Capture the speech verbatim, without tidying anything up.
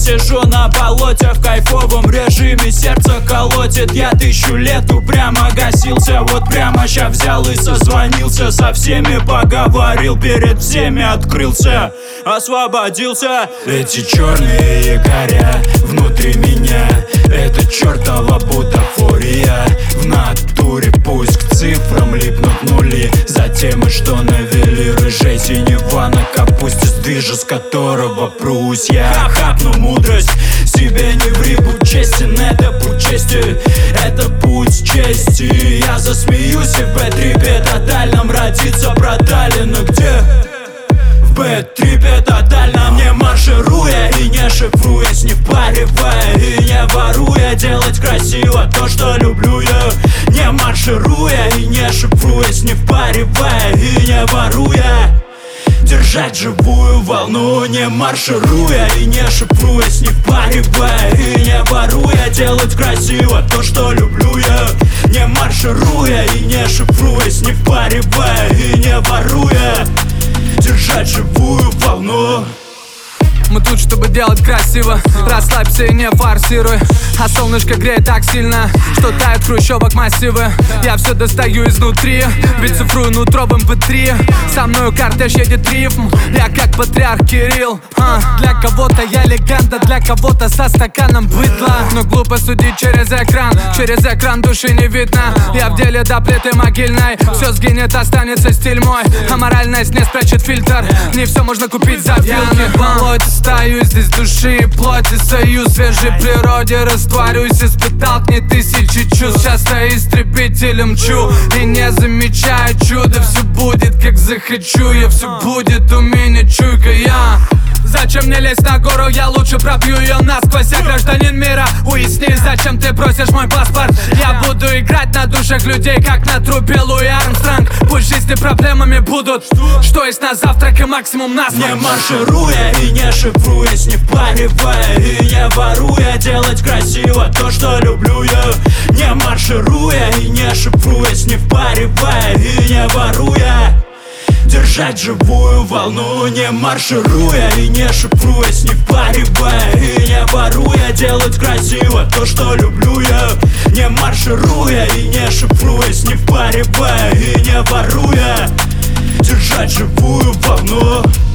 сижу на болоте в кайфовом режиме, сердце колотит. Я тысячу лет упрямо гасился, вот прямо ща взял и созвонился со всеми, поговорил, перед всеми открылся, освободился. Эти черные якоря внутри меня, это чертова бутафория. В натуре пусть к цифрам липнут нули, за темы, что навели рыжей синева на капусте, с движа, с которого прусь я. Хапну мудрость, себе не ври, будь честен, это путь чести, это путь чести. Я засмеюсь и в бэт-трипе тотальном родиться продалено. Где? В бэт-трипе тотальном, не маршируя и не шифруясь, не впаривая и не воруя, делать красиво то, что люблю я. Не маршируя и не шифруясь, не впаривая и не воруя, держать живую волну, не маршируя и не шифруясь, не впаривая и не воруя, делать красиво то, что люблю я. Не маршируя и не шифруясь, не впаривая и не воруя, держать живую волну. Мы тут, чтобы делать красиво. Расслабься и не форсируй. А солнышко греет так сильно, что тают хрущевок массивы. Я все достаю изнутри, ведь цифрую нутро в эм пэ три. Со мною кортеж едет рифм, я как патриарх Кирилл. а, Для кого-то я легенда, для кого-то со стаканом быдла. Но глупо судить через экран, через экран души не видно. Я в деле до плиты могильной, все сгинет, останется стиль мой. А моральность не спрячет фильтр, не все можно купить за вилки. Стою здесь души и плоти, союз в свежей природе растворюсь, испытал к ней тысячи чувств. Часто истребителем мчу и не замечаю чуда. Все будет как захочу я, все будет у меня чуйка я. Зачем мне лезть на гору, я лучше пробью ее насквозь. Я гражданин мира, уясни, зачем ты просишь мой паспорт. Я буду играть на душах людей, как на трупе Луи Армстронг. Пусть жизни проблемами будут, что есть на завтрак и максимум на смак. Не маршируя и не шифруясь, не впаривая и не воруя, делать красиво то, что люблю я. Не маршируя и не шифруясь, не впаривая и не воруя, держать живую волну. Не маршируя и не шифруясь, не впаривая и не воруя, делать красиво то, что люблю я. Не маршируя и не шифруясь, не впаривая и не воруя, держать живую волну.